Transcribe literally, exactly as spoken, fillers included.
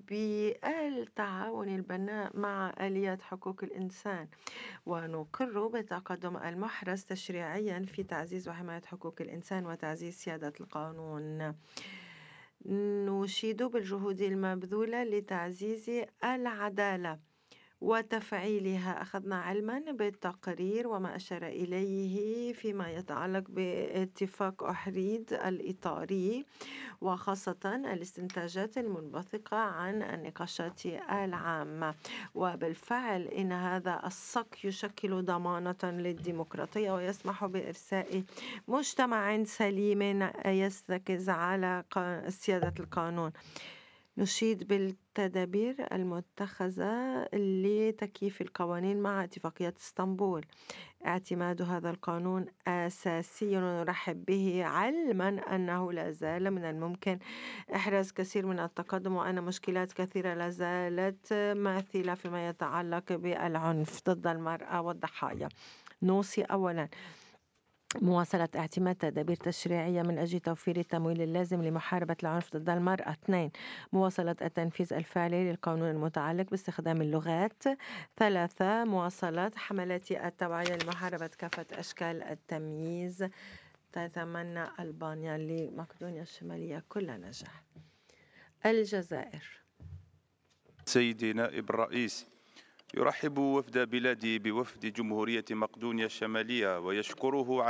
بالتعاون البناء مع آليات حقوق الإنسان، ونقر بتقدم المحرز تشريعيا في تعزيز وحماية حقوق الإنسان وتعزيز سيادة القانون. نشيد بالجهود المبذولة لتعزيز العدالة وتفعيلها. أخذنا علما بالتقرير وما أشار إليه فيما يتعلق باتفاق أحريد الإطاري، وخاصة الاستنتاجات المنبثقة عن النقاشات العامة. وبالفعل إن هذا الصك يشكل ضمانة للديمقراطية ويسمح بإرساء مجتمع سليم يرتكز على قا- سيادة القانون. نشيد بالتدابير المتخذة لتكييف القوانين مع اتفاقية اسطنبول. اعتماد هذا القانون أساسي ونرحب به، علما أنه لا زال من الممكن إحراز كثير من التقدم، وأن مشكلات كثيرة لا زالت ماثلة فيما يتعلق بالعنف ضد المرأة والضحايا. نوصي أولا مواصلة اعتماد تدابير تشريعية من أجل توفير التمويل اللازم لمحاربة العنف ضد المرأة. اثنين مواصلة التنفيذ الفعلي للقانون المتعلق باستخدام اللغات. ثلاثة مواصلة حملات التوعية لمحاربة كافة أشكال التمييز. تتمنى ألبانيا لمقدونيا الشمالية كل نجاح. الجزائر. سيدي نائب الرئيس، يرحب وفد بلادي بوفد جمهورية مقدونيا الشمالية ويشكره